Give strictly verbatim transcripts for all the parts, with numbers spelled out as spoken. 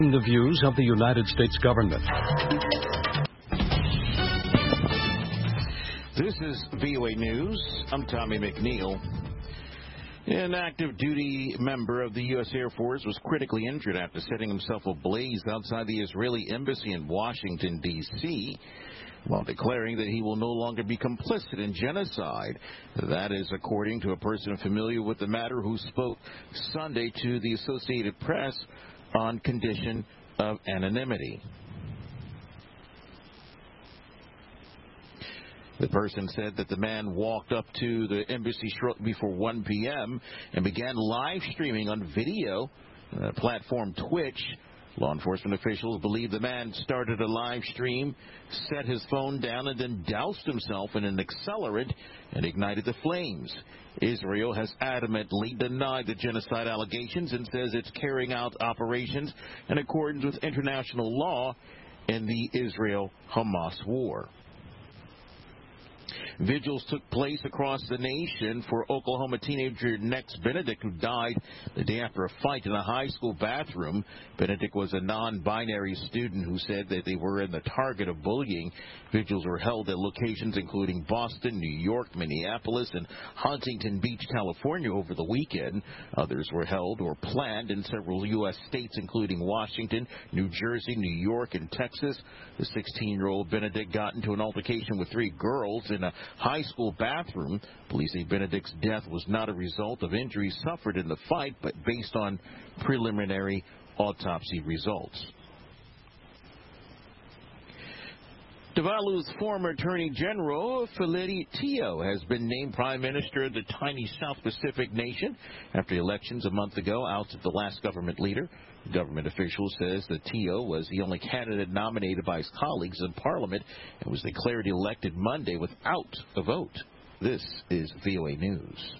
The views of the United States government. This is V O A News. I'm Tommy McNeil. An active duty member of the U S Air Force was critically injured after setting himself ablaze outside the Israeli embassy in Washington, D C, while declaring that he will no longer be complicit in genocide. That is according to a person familiar with the matter who spoke Sunday to the Associated Press on condition of anonymity. The person said that the man walked up to the embassy shortly before one p.m. and began live streaming on video uh, platform Twitch. Law enforcement officials believe the man started a live stream, set his phone down, and then doused himself in an accelerant and ignited the flames. Israel has adamantly denied the genocide allegations and says it's carrying out operations in accordance with international law in the Israel-Hamas war. Vigils took place across the nation for Oklahoma teenager Nex Benedict, who died the day after a fight in a high school bathroom. Benedict was a non-binary student who said that they were in the target of bullying. Vigils were held at locations including Boston, New York, Minneapolis, and Huntington Beach, California over the weekend. Others were held or planned in several U S states, including Washington, New Jersey, New York, and Texas. The sixteen-year-old Benedict got into an altercation with three girls in a high school bathroom. Police say Benedict's death was not a result of injuries suffered in the fight, but based on preliminary autopsy results. Tuvalu's former Attorney General, Feleti Tio, has been named Prime Minister of the tiny South Pacific nation after elections a month ago ousted the last government leader. Government official says that Tio was the only candidate nominated by his colleagues in Parliament and was declared elected Monday without a vote. This is V O A News.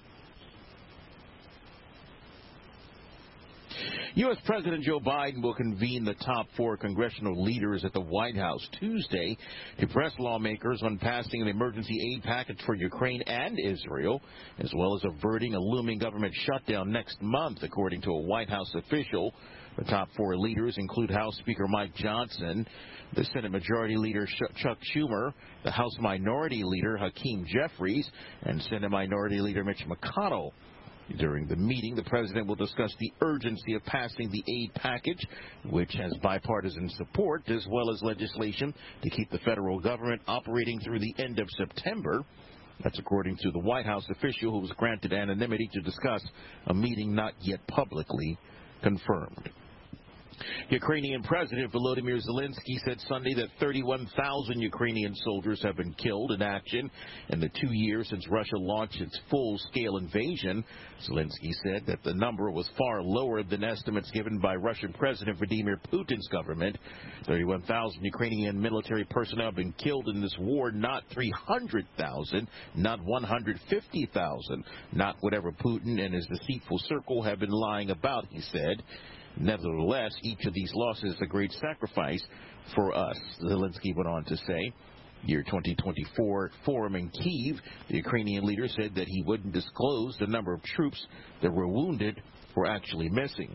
U S. President Joe Biden will convene the top four congressional leaders at the White House Tuesday to press lawmakers on passing an emergency aid package for Ukraine and Israel, as well as averting a looming government shutdown next month, according to a White House official. The top four leaders include House Speaker Mike Johnson, the Senate Majority Leader Chuck Schumer, the House Minority Leader Hakeem Jeffries, and Senate Minority Leader Mitch McConnell. During the meeting, the president will discuss the urgency of passing the aid package, which has bipartisan support, as well as legislation to keep the federal government operating through the end of September. That's according to the White House official who was granted anonymity to discuss a meeting not yet publicly confirmed. Ukrainian President Volodymyr Zelensky said Sunday that thirty-one thousand Ukrainian soldiers have been killed in action in the two years since Russia launched its full-scale invasion. Zelensky said that the number was far lower than estimates given by Russian President Vladimir Putin's government. thirty-one thousand Ukrainian military personnel have been killed in this war, not three hundred thousand, not one hundred fifty thousand, not whatever Putin and his deceitful circle have been lying about, he said. Nevertheless, each of these losses is a great sacrifice for us, Zelensky went on to say. Year twenty twenty-four forum in Kyiv, the Ukrainian leader said that he wouldn't disclose the number of troops that were wounded or actually missing.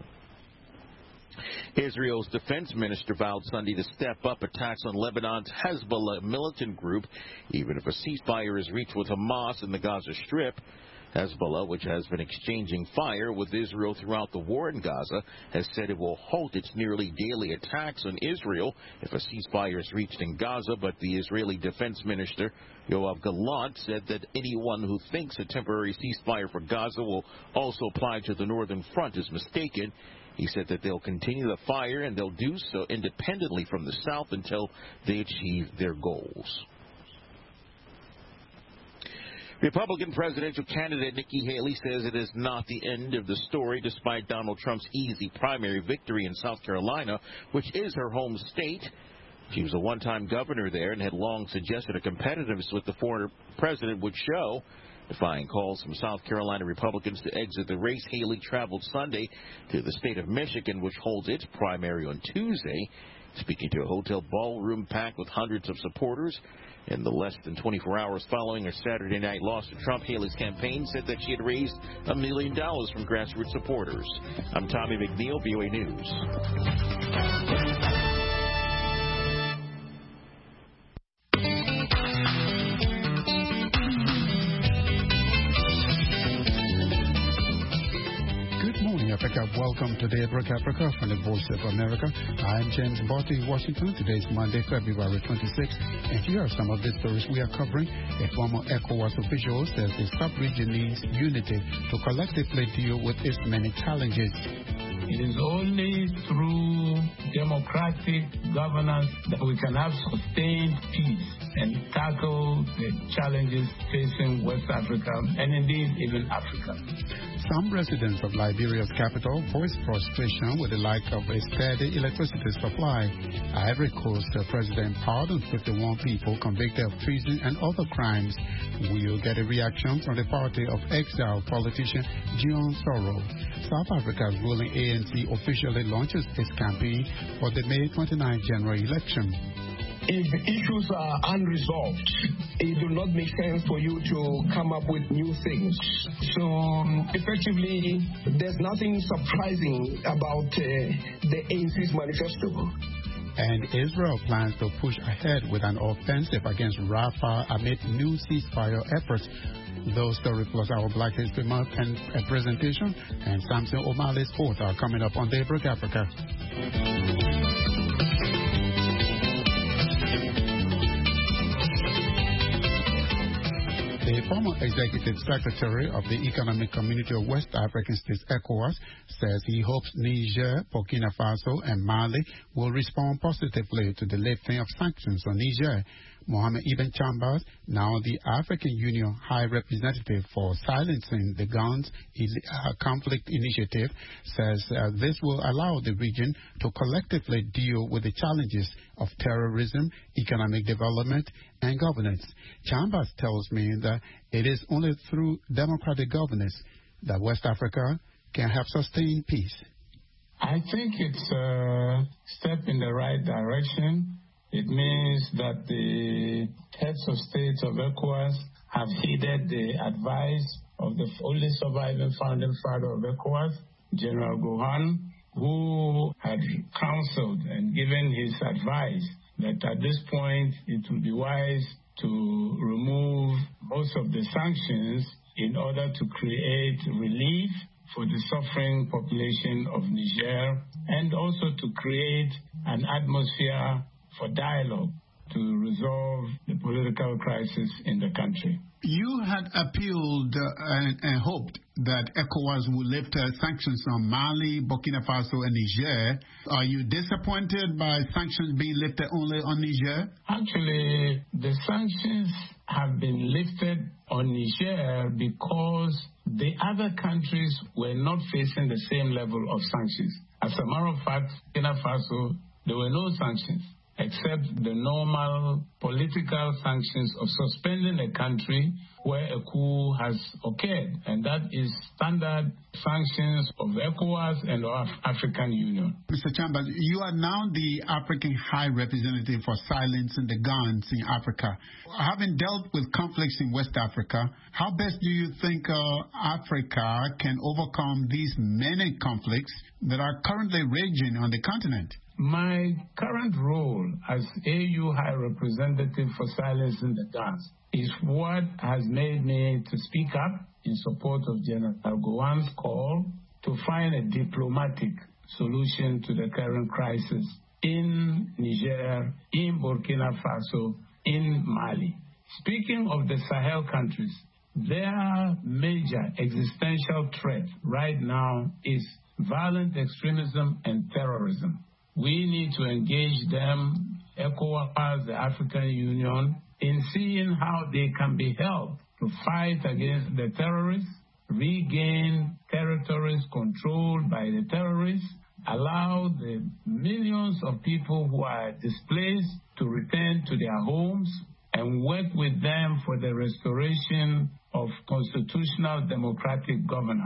Israel's defense minister vowed Sunday to step up attacks on Lebanon's Hezbollah militant group, even if a ceasefire is reached with Hamas in the Gaza Strip. Hezbollah, which has been exchanging fire with Israel throughout the war in Gaza, has said it will halt its nearly daily attacks on Israel if a ceasefire is reached in Gaza, but the Israeli defense minister, Yoav Gallant, said that anyone who thinks a temporary ceasefire for Gaza will also apply to the northern front is mistaken. He said that they'll continue the fire and they'll do so independently from the south until they achieve their goals. Republican presidential candidate Nikki Haley says it is not the end of the story despite Donald Trump's easy primary victory in South Carolina, which is her home state. She was a one-time governor there and had long suggested a competitiveness with the former president would show. Defying calls from South Carolina Republicans to exit the race, Haley traveled Sunday to the state of Michigan, which holds its primary on Tuesday. speaking to a hotel ballroom packed with hundreds of supporters. In the less than twenty-four hours following her Saturday night loss to Trump, Haley's campaign said that she had raised a million dollars from grassroots supporters. I'm Tommy McNeil, V O A News. Africa. Welcome to Daybreak Africa from the Voice of America. I'm James Botti in Washington. Today is Monday, February twenty-sixth, and here are some of the stories we are covering. A former ECOWAS official says the sub-region needs unity to collectively deal with its many challenges. It is only through democratic governance that we can have sustained peace and tackle the challenges facing West Africa and indeed even Africa. Some residents of Liberia's capital voiced frustration with the lack of a steady electricity supply. Ivory Coast President pardoned fifty-one people convicted of treason and other crimes. We'll get a reaction from the party of exiled politician Jean Soro. South Africa's ruling A N C officially launches its campaign for the May twenty-ninth general election. If issues are unresolved, it will not make sense for you to come up with new things. So, um, effectively, there's nothing surprising about uh, the A N C's manifesto. And Israel plans to push ahead with an offensive against Rafah amid new ceasefire efforts. Those stories plus our Black History Month and uh, presentation and Samson O'Malley's Sport are coming up on Daybreak Africa. The former executive secretary of the Economic Community of West African States, ECOWAS, says he hopes Niger, Burkina Faso, and Mali will respond positively to the lifting of sanctions on Niger. Mohamed Ibn Chambers, now the African Union High Representative for Silencing the Guns uh, Conflict Initiative, says uh, this will allow the region to collectively deal with the challenges of terrorism, economic development, and governance. Chambers tells me that it is only through democratic governance that West Africa can have sustained peace. I think it's a step in the right direction. It means that the heads of states of ECOWAS have heeded the advice of the only surviving founding father of ECOWAS, General Gohan, who had counseled and given his advice that at this point it would be wise to remove most of the sanctions in order to create relief for the suffering population of Niger and also to create an atmosphere for dialogue to resolve the political crisis in the country. You had appealed uh, and, and hoped that ECOWAS would lift uh, sanctions on Mali, Burkina Faso, and Niger. Are you disappointed by sanctions being lifted only on Niger? Actually, the sanctions have been lifted on Niger because the other countries were not facing the same level of sanctions. As a matter of fact, Burkina Faso, there were no sanctions, except the normal political sanctions of suspending a country where a coup has occurred. And that is standard sanctions of ECOWAS and of African Union. Mister Chambers, you are now the African High Representative for Silencing the Guns in Africa. Having dealt with conflicts in West Africa, how best do you think uh, Africa can overcome these many conflicts that are currently raging on the continent? My current role as A U High Representative for Silencing the Guns is what has made me to speak up in support of General Gohan's call to find a diplomatic solution to the current crisis in Niger, in Burkina Faso, in Mali. Speaking of the Sahel countries, their major existential threat right now is violent extremism and terrorism. We need to engage them, ECOWAS, the African Union, in seeing how they can be helped to fight against the terrorists, regain territories controlled by the terrorists, allow the millions of people who are displaced to return to their homes, and work with them for the restoration of constitutional democratic governance.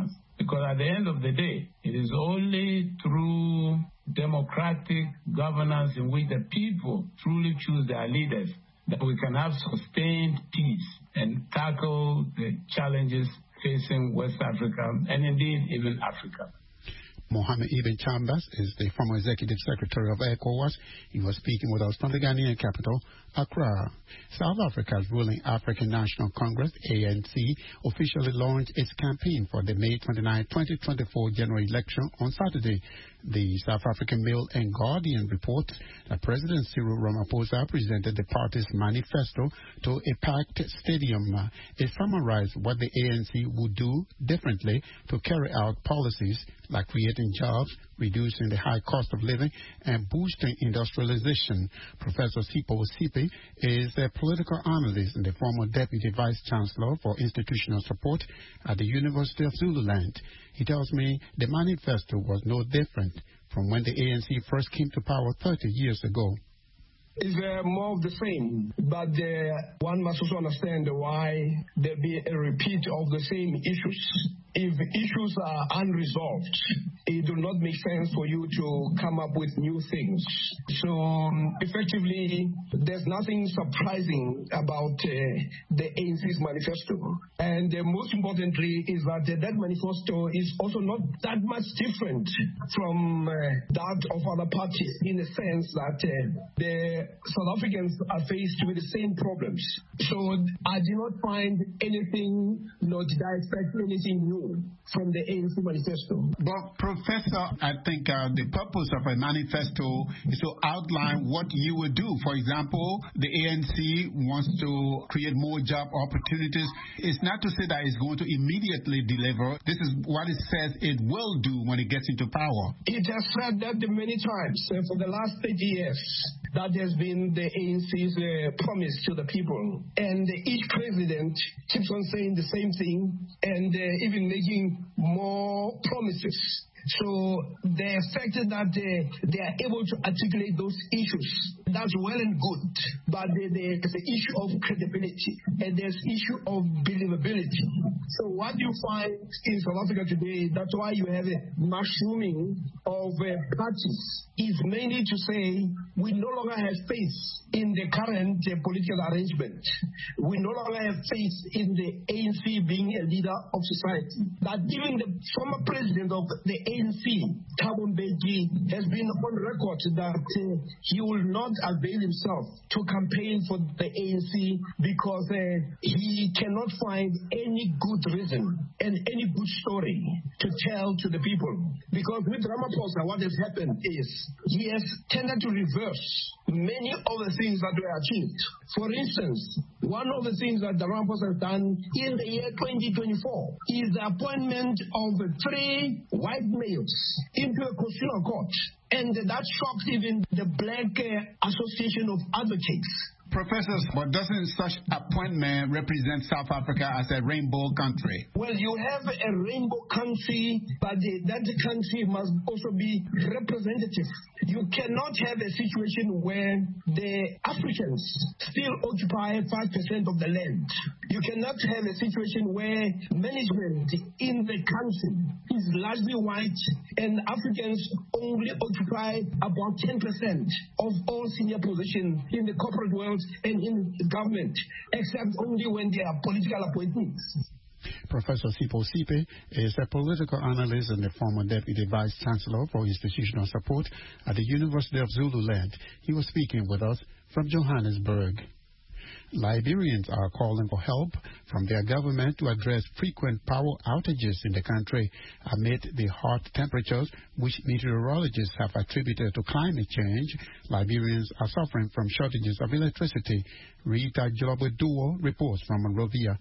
Because at the end of the day, it is only through democratic governance in which the people truly choose their leaders that we can have sustained peace and tackle the challenges facing West Africa and indeed even Africa. Mohamed Ibn Chambers is the former executive secretary of ECOWAS. He was speaking with us from the Ghanaian capital, Accra. South Africa's ruling African National Congress, A N C, officially launched its campaign for the May twenty-ninth, twenty twenty-four general election on Saturday. The South African Mail and Guardian report that President Cyril Ramaphosa presented the party's manifesto to a packed stadium. It summarized what the A N C would do differently to carry out policies like creating jobs, reducing the high cost of living, and boosting industrialization. Professor Sipho Sipe is a political analyst and the former Deputy Vice Chancellor for Institutional Support at the University of Zululand. He tells me the manifesto was no different from when the A N C first came to power thirty years ago. It's uh, more of the same, but uh, one must also understand why there be a repeat of the same issues. If issues are unresolved, it will not make sense for you to come up with new things. So um, effectively, there's nothing surprising about uh, the A N C's manifesto. And uh, most importantly is that uh, that manifesto is also not that much different from uh, that of other parties in the sense that uh, the South Africans are faced with the same problems. So I did not find anything, nor did I expect anything new from the A N C manifesto. But Professor, I think uh, the purpose of a manifesto is to outline what you would do. For example, the A N C wants to create more job opportunities. It's not to say that it's going to immediately deliver. This is what it says it will do when it gets into power. It has said that many times uh, for the last thirty years. That has been the A N C's uh, promise to the people. And uh, each president keeps on saying the same thing and uh, even making more promises. So the fact that uh, they are able to articulate those issues, that's well and good. But the, the, the issue of credibility and there's issue of believability. So what you find in South Africa today, that's why you have a mushrooming of uh, parties, is mainly to say we no longer have faith in the current uh, political arrangement. We no longer have faith in the A N C being a leader of society. That even the former president of the A N C, Thabo Mbeki, has been on record that uh, he will not avail himself to campaign for the A N C because uh, he cannot find any good reason and any good story to tell to the people. Because with Ramaphosa, what has happened is he has tended to reverse many of the things that were achieved. For instance, one of the things that the Ramaphosa has done in the year twenty twenty-four is the appointment of three white males into a constitutional court. And that shocked even the Black uh, Association of Advocates. Professors, but doesn't such appointment represent South Africa as a rainbow country? Well, you have a rainbow country, but the, that country must also be representative. You cannot have a situation where the Africans still occupy five percent of the land. You cannot have a situation where management in the country is largely white and Africans only occupy about ten percent of all senior positions in the corporate world and in government, except only when they are political appointees. Professor Sipho Sipe is a political analyst and the former Deputy Vice Chancellor for Institutional Support at the University of Zululand. He was speaking with us from Johannesburg. Liberians are calling for help from their government to address frequent power outages in the country amid the hot temperatures which meteorologists have attributed to climate change. Liberians are suffering from shortages of electricity. Rita Jolobo-Duo reports from Monrovia.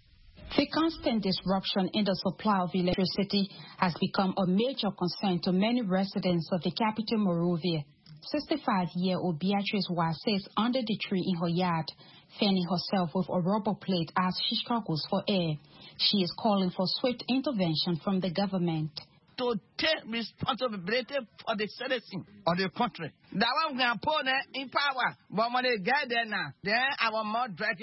The constant disruption in the supply of electricity has become a major concern to many residents of the capital Monrovia. sixty-five-year-old Beatrice Wase sits under the tree in her yard, fanning herself with a rubber plate as she struggles for air. She is calling for swift intervention from the government. To take responsibility for the citizens of the country. That one we can put in power, but when they get there now, then our mouth dragging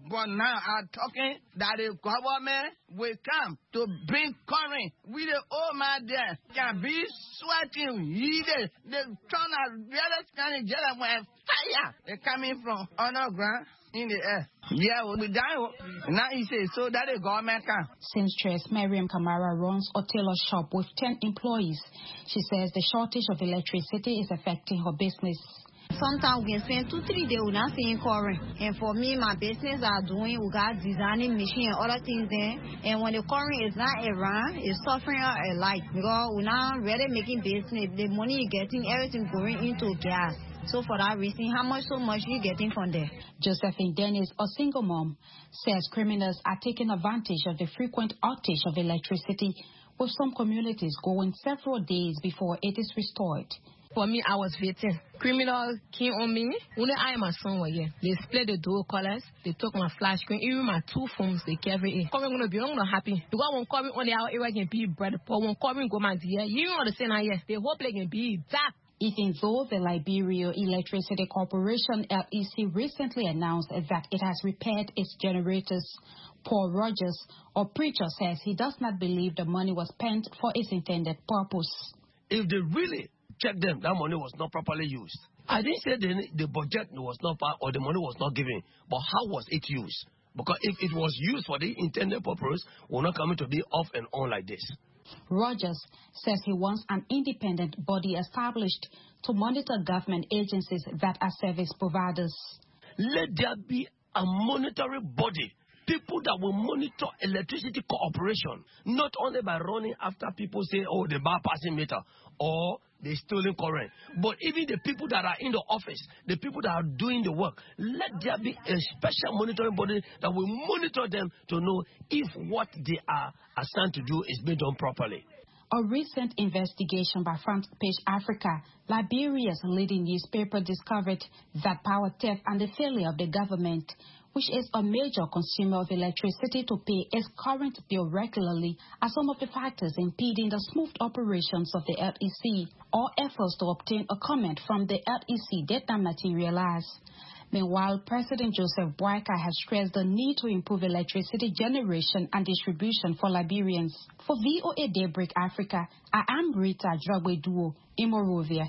But now I'm talking that the government will come to bring current with the old man there. Can be sweating, heated. The turn out really kind of get up when fire. They're coming from underground in the air. Yeah, we die. Now he says so that the government can. Seamstress Miriam Kamara runs a tailor shop with ten employees. She says the shortage of electricity is affecting her business. Sometimes we can spend two, three days without seeing current. And for me, my business are doing, we got designing machine and other things there. And when the current is not around, it's suffering a lot. Because we're not really making business. The money you're getting, everything going into gas. So for that reason, how much so much you getting from there? Josephine Dennis, a single mom, says criminals are taking advantage of the frequent outage of electricity, with some communities going several days before it is restored. For me, I was waiting. Criminals came on me. Only I and my son were here. They split the dual colors. They took my flash screen, even my two phones. They carry it. Coming gonna be, I'm not happy. Because when coming on the hour, it can be bread. But when coming go my dear, you don't understand how here. They hope they can be that. Even though the Liberia Electricity Corporation L E C recently announced that it has repaired its generators, Paul Rogers, a preacher, says he does not believe the money was spent for its intended purpose. If they really check them, that money was not properly used. I didn't say the, the budget was not part or the money was not given, but how was it used? Because if it was used for the intended purpose, we're not coming to be off and on like this. Rogers says he wants an independent body established to monitor government agencies that are service providers. Let there be a monitoring body. People that will monitor electricity cooperation, not only by running after people say, oh, the bypassing meter or the stolen current, but even the people that are in the office, the people that are doing the work. Let there be a special monitoring body that will monitor them to know if what they are assigned to do is being done properly. A recent investigation by Front Page Africa, Liberia's leading newspaper, discovered that power theft and the failure of the government, which is a major consumer of electricity, to pay its current bill regularly, are some of the factors impeding the smooth operations of the L E C. All efforts to obtain a comment from the L E C did not materialize. Meanwhile, President Joseph Boakai has stressed the need to improve electricity generation and distribution for Liberians. For V O A Daybreak Africa, I am Rita Dragwe-Duo in Monrovia.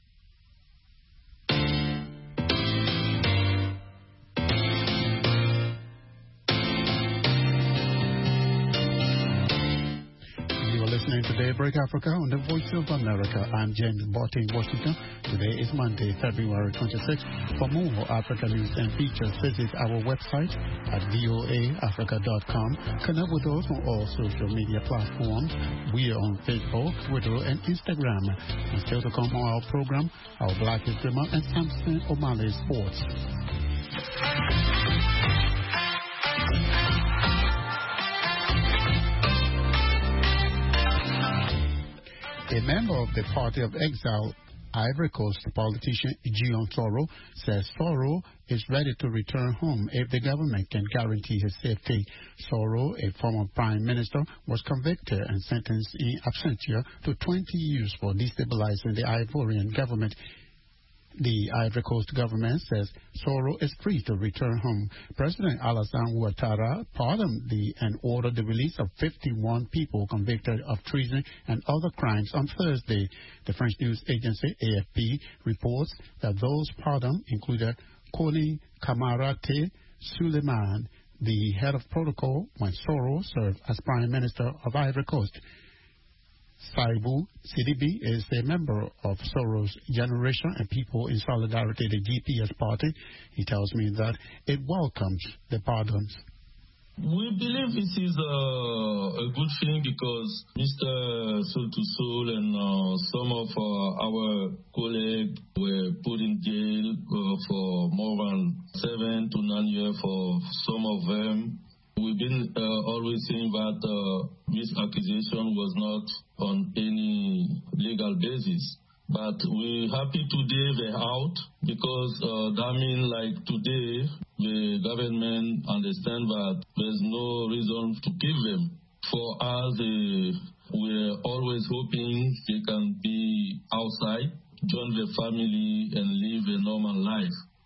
Listening to Daybreak Africa on the Voice of America. I'm James Botti in Washington. Today is Monday, February twenty-sixth. For more Africa news and features, visit our website at voa africa dot com. Connect with us on all social media platforms. We are on Facebook, Twitter, and Instagram. And still to come on our program, our Black History Month and Samson O'Malley Sports. A member of the Party of Exile, Ivory Coast politician Guillaume Soro, says Soro is ready to return home if the government can guarantee his safety. Soro, a former prime minister, was convicted and sentenced in absentia to twenty years for destabilizing the Ivorian government. The Ivory Coast government says Soro is free to return home. President Alassane Ouattara pardoned the and ordered the release of fifty-one people convicted of treason and other crimes on Thursday. The French news agency A F P reports that those pardoned included Koli Kamarate Suleiman, the head of protocol when Soro served as Prime Minister of Ivory Coast. Saibou Sidibe is a member of Soro's Generation and People in Solidarity, the G P S party. He tells me that it welcomes the pardons. We believe this is a, a good thing because Mister Soul to Soul and uh, some of uh, our colleagues were put in jail uh, for more than seven to nine years for some of them. We've been uh, always saying that uh, this accusation was not on any legal basis. But we're happy today they're out because uh, that means like today the government understand that there's no reason to keep them. For us, uh, we're always hoping they can be outside, join their family and live a normal life.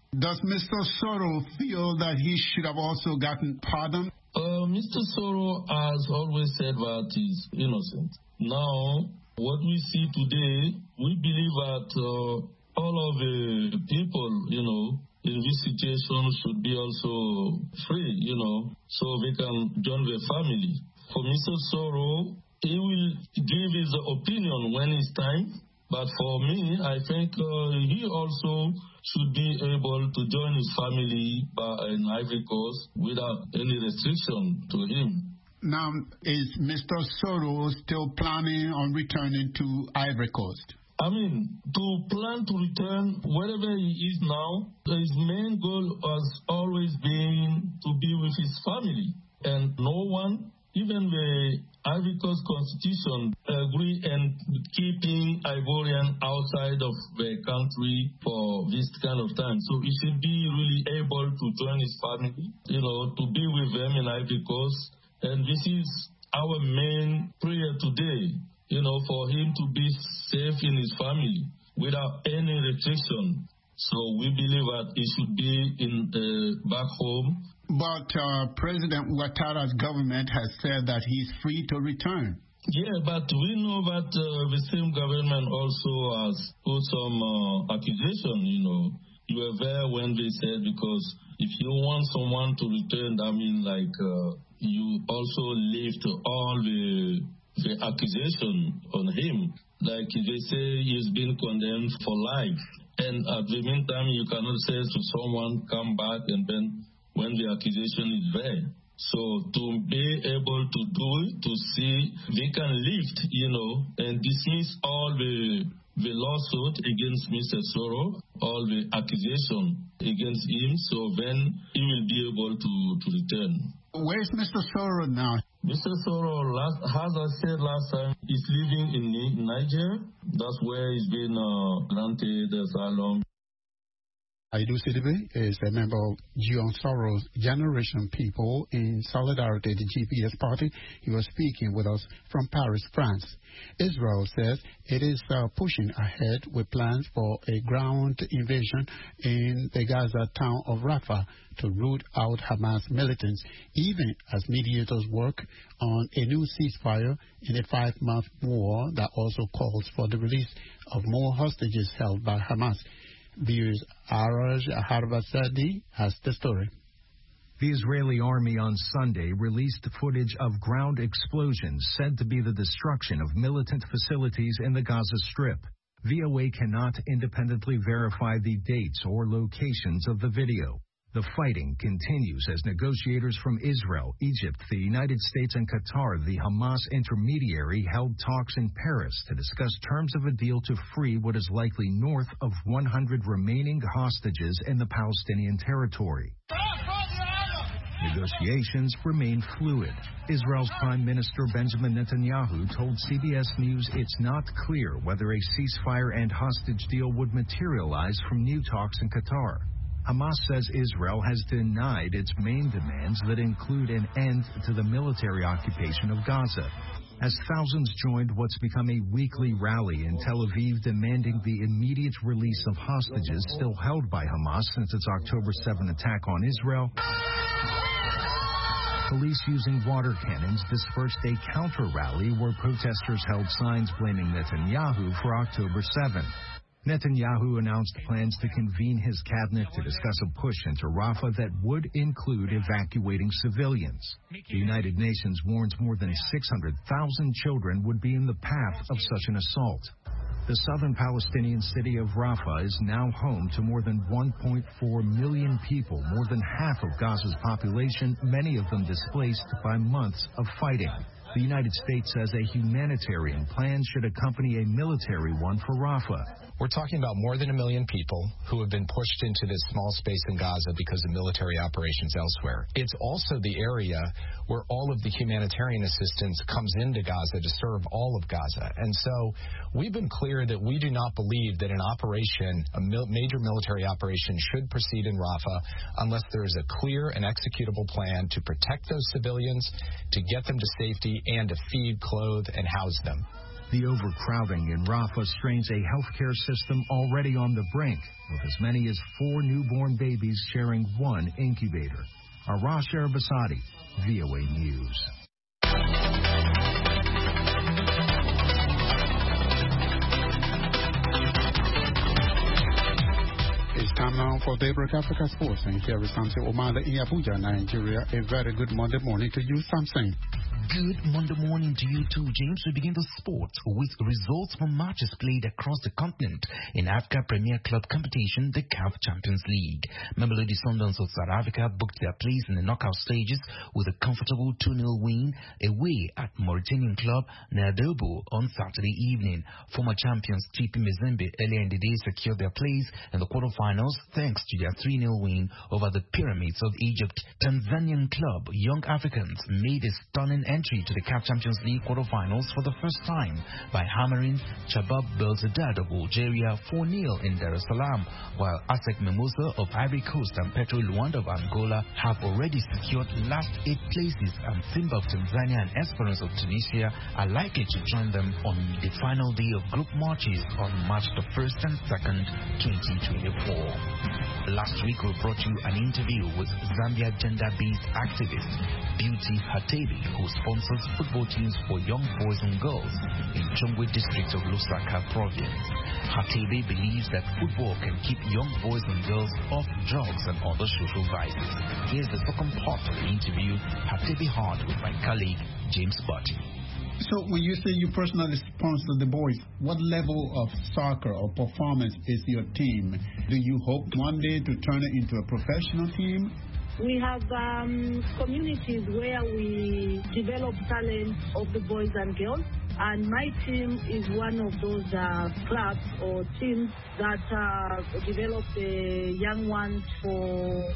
Does Mister Soro feel that he should have also gotten pardoned? Uh, Mister Soro has always said that he's innocent. Now, what we see today, we believe that uh, all of the people, you know, in this situation should be also free, you know, so they can join their family. For Mister Soro, he will give his opinion when it's time. But for me, I think uh, he also should be able to join his family uh, in Ivory Coast without any restriction to him. Now, is Mister Soro still planning on returning to Ivory Coast? I mean, to plan to return wherever he is now, his main goal has always been to be with his family. And no one, even the Ivory Coast Constitution, agree in keeping Ivorian outside of the country for this kind of time. So he should be really able to join his family, you know, to be with them in Ivory Coast. And this is our main prayer today, you know, for him to be safe in his family without any restriction. So we believe that he should be in uh, back home. But uh, President Ouattara's government has said that he's free to return. Yeah, but we know that uh, the same government also has put some uh, accusation, you know. You were there when they said, because if you want someone to return, I mean, like, uh, you also lift all the, the accusation on him. Like they say, he's been condemned for life. And at the meantime, you cannot say to someone, come back, and then when the accusation is there. So to be able to do it, to see, they can lift, you know, and dismiss all the the lawsuit against Mister Soro, all the accusation against him, so then he will be able to, to return. Where's Mister Soro now? Mister Soro, last, as I said last time, he's living in Niger. That's where he's been uh, granted asylum. Aidou Sidibé is a member of Guillaume Soro's Generation People in Solidarity, the G P S party. He was speaking with us from Paris, France. Israel says it is uh, pushing ahead with plans for a ground invasion in the Gaza town of Rafah to root out Hamas militants, even as mediators work on a new ceasefire in a five-month war that also calls for the release of more hostages held by Hamas. Viewers Araj Harbasadi has the story. The Israeli army on Sunday released footage of ground explosions said to be the destruction of militant facilities in the Gaza Strip. V O A cannot independently verify the dates or locations of the video. The fighting continues as negotiators from Israel, Egypt, the United States, and Qatar, the Hamas intermediary, held talks in Paris to discuss terms of a deal to free what is likely north of one hundred remaining hostages in the Palestinian territory. Negotiations remain fluid. Israel's Prime Minister Benjamin Netanyahu told C B S News it's not clear whether a ceasefire and hostage deal would materialize from new talks in Qatar. Hamas says Israel has denied its main demands that include an end to the military occupation of Gaza. As thousands joined what's become a weekly rally in Tel Aviv demanding the immediate release of hostages still held by Hamas since its October seventh attack on Israel, police using water cannons dispersed a counter-rally where protesters held signs blaming Netanyahu for October seventh. Netanyahu announced plans to convene his cabinet to discuss a push into Rafah that would include evacuating civilians. The United Nations warns more than six hundred thousand children would be in the path of such an assault. The southern Palestinian city of Rafah is now home to more than one point four million people, more than half of Gaza's population, many of them displaced by months of fighting. The United States says a humanitarian plan should accompany a military one for Rafah. We're talking about more than a million people who have been pushed into this small space in Gaza because of military operations elsewhere. It's also the area where all of the humanitarian assistance comes into Gaza to serve all of Gaza. And so we've been clear that we do not believe that an operation, a mil- major military operation, should proceed in Rafah unless there is a clear and executable plan to protect those civilians, to get them to safety, and to feed, clothe, and house them. The overcrowding in Rafah strains a healthcare system already on the brink, with as many as four newborn babies sharing one incubator. Arash Arabasadi, V O A News. It's time now for Daybreak Africa Sports, and here is Samson Omala in Abuja, Nigeria. A very good Monday morning to you, Samson. Good Monday morning to you too, James. We begin the sport with results from matches played across the continent in Africa Premier Club competition, the C A F Champions League. Mamelodi Sundowns of South Africa booked their place in the knockout stages with a comfortable two nil win away at Mauritanian club Nadobo on Saturday evening. Former champions T P Mazembe earlier in the day secured their place in the quarterfinals thanks to their three nil win over the Pyramids of Egypt. Tanzanian club Young Africans made a stunning entry to the C A F Champions League quarterfinals for the first time by hammering Chabab Belzadad of Algeria four nil in Dar es Salaam, while Asec Mimosa of Ivory Coast and Petro Luanda of Angola have already secured last eight places, and Simba of Tanzania and Esperance of Tunisia are likely to join them on the final day of group matches on March the first and second, twenty twenty-four. Last week we brought you an interview with Zambia gender-based activist Beauty Hatebe, who sponsors football teams for young boys and girls in Chongwe district of Lusaka province. Hatebe believes that football can keep young boys and girls off drugs and other social vices. Here's the second part of the interview Hatebe had with my colleague James Butty. So when you say you personally sponsor the boys, what level of soccer or performance is your team? Do you hope one day to turn it into a professional team? We have um, communities where we develop talent of the boys and girls, and my team is one of those uh, clubs or teams that uh, develop the young ones for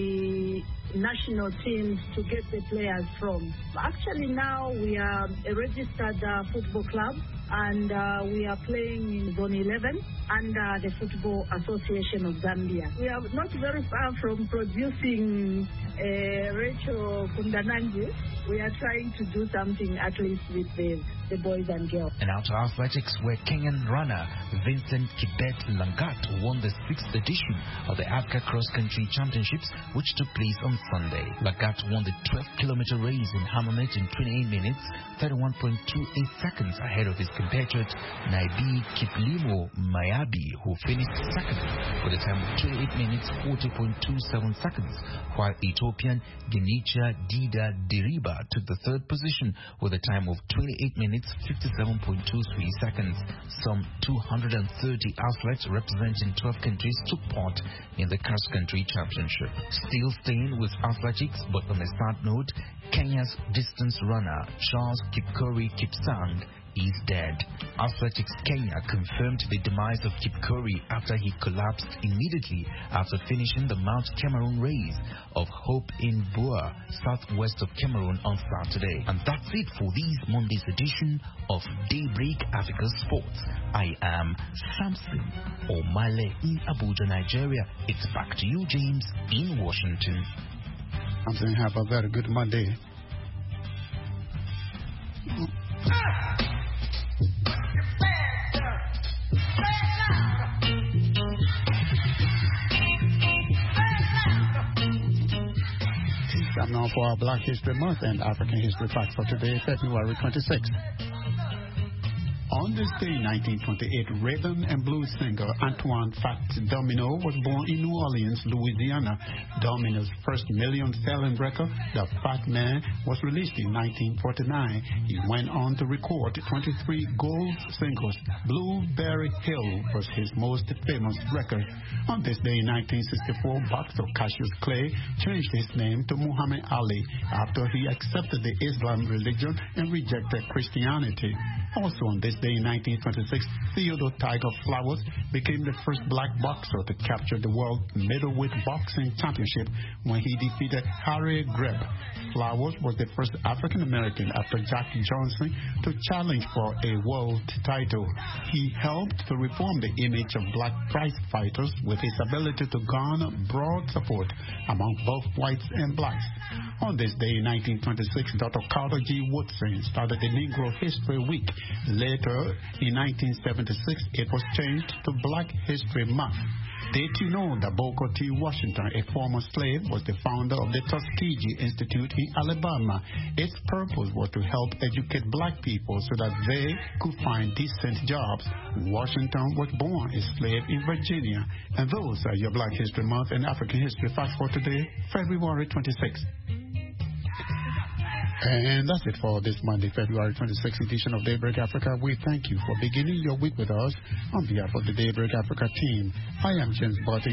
the national teams to get the players from. Actually now we are a registered uh, football club, and uh, we are playing in Zone eleven under the Football Association of Zambia. We are not very far from producing uh, Rachel Kundananji. We are trying to do something at least with the, the boys and girls. And out to athletics, where Kenyan runner Vincent Kibet Langat won the sixth edition of the Africa Cross Country Championships, which took place on Sunday. Langat won the twelve kilometer race in Hammamet in twenty-eight minutes, thirty-one point two eight seconds ahead of his compatriot Naibi Kiplimo Mayabi, who finished second with a time of twenty-eight minutes, forty point two seven seconds, while Ethiopian Genicha Dida Diriba took the third position with a time of twenty-eight minutes, fifty-seven point two three seconds. Some two hundred thirty athletes representing twelve countries took part in the cross-country championship. Still staying with athletics, but on a sad note, Kenya's distance runner Charles Kipkori Kipsang is dead. Athletics Kenya confirmed the demise of Kipkori after he collapsed immediately after finishing the Mount Cameroon race of Hope in Bua, southwest of Cameroon on Saturday. And that's it for this Monday's edition of Daybreak Africa Sports. I am Samson Omale in Abuja, Nigeria. It's back to you, James, in Washington. Samson, have a very good Monday. Time now for our Black History Month and African History Facts for today, February twenty-sixth. On this day, nineteen twenty-eight, rhythm and blues singer Antoine Fat Domino was born in New Orleans, Louisiana. Domino's first million-selling record, The Fat Man, was released in nineteen forty-nine. He went on to record twenty-three gold singles. Blueberry Hill was his most famous record. On this day, in nineteen sixty-four, boxer Cassius Clay changed his name to Muhammad Ali after he accepted the Islam religion and rejected Christianity. Also on this day in nineteen twenty-six, Theodore Tiger Flowers became the first black boxer to capture the World Middleweight Boxing Championship when he defeated Harry Greb. Flowers was the first African-American after Jack Johnson to challenge for a world title. He helped to reform the image of black prize fighters with his ability to garner broad support among both whites and blacks. On this day in nineteen twenty-six, Doctor Carter G. Woodson started the Negro History Week Later, in nineteen seventy-six, it was changed to Black History Month. Did you know that Booker T. Washington, a former slave, was the founder of the Tuskegee Institute in Alabama? Its purpose was to help educate black people so that they could find decent jobs. Washington was born a slave in Virginia. And those are your Black History Month and African History Facts for today, February twenty-sixth. And that's it for this Monday, February twenty-sixth edition of Daybreak Africa. We thank you for beginning your week with us. On behalf of the Daybreak Africa team, I am James Barton.